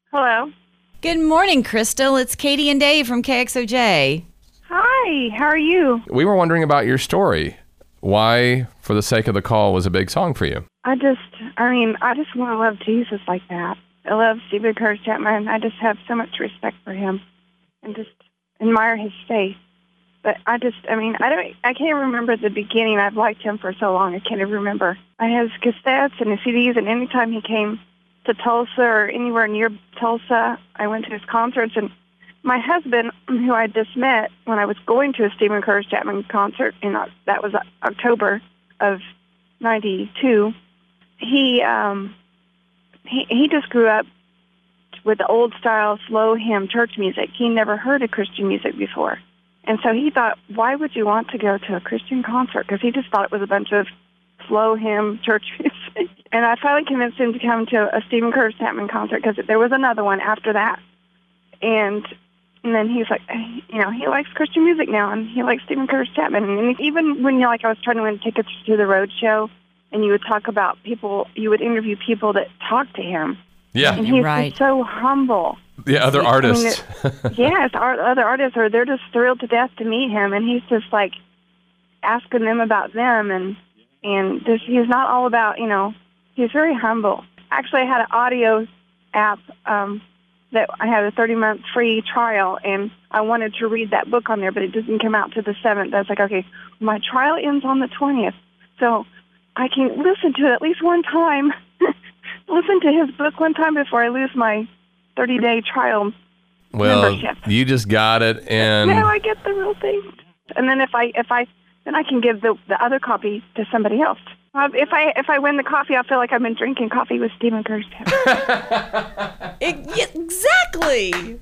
Hello. Good morning, Crystal. It's Katie and Dave from KXOJ. Hi, how are you? We were wondering about your story. Why, For the Sake of the Call, was a big song for you? I just want to love Jesus like that. I love Stephen Curtis Chapman. I just have so much respect for him and just admire his faith. But I can't remember the beginning. I've liked him for so long, I can't even remember. I have his cassettes and his CDs, and anytime he came to Tulsa or anywhere near Tulsa, I went to his concerts. And my husband, who I just met when I was going to a Stephen Curtis Chapman concert, that was October of '92, he just grew up with the old style, slow hymn church music. He never heard of Christian music before. And so he thought, why would you want to go to a Christian concert? Because he just thought it was a bunch of slow hymn church music. And I finally convinced him to come to a Stephen Curtis Chapman concert because there was another one after that. And then he's like, he likes Christian music now, and he likes Stephen Curtis Chapman. And even when I was trying to win tickets to the road show, and you would talk about people, you would interview people that talked to him. Yeah. And he's Right. just so humble. Yeah, other artists. Yes, other artists, they're just thrilled to death to meet him, and he's just like asking them about them, and he's not all about, he's very humble. Actually, I had an audio app that I had a 30-month free trial, and I wanted to read that book on there, but it doesn't come out to the 7th. I was like, okay, my trial ends on the 20th, so I can listen to it at least one time, listen to his book one time before I lose my 30-day trial membership. You just got it, and Now I get the real thing. And then if I can give the other copy to somebody else. If I win the coffee, I'll feel like I've been drinking coffee with Stephen Curtis. Exactly.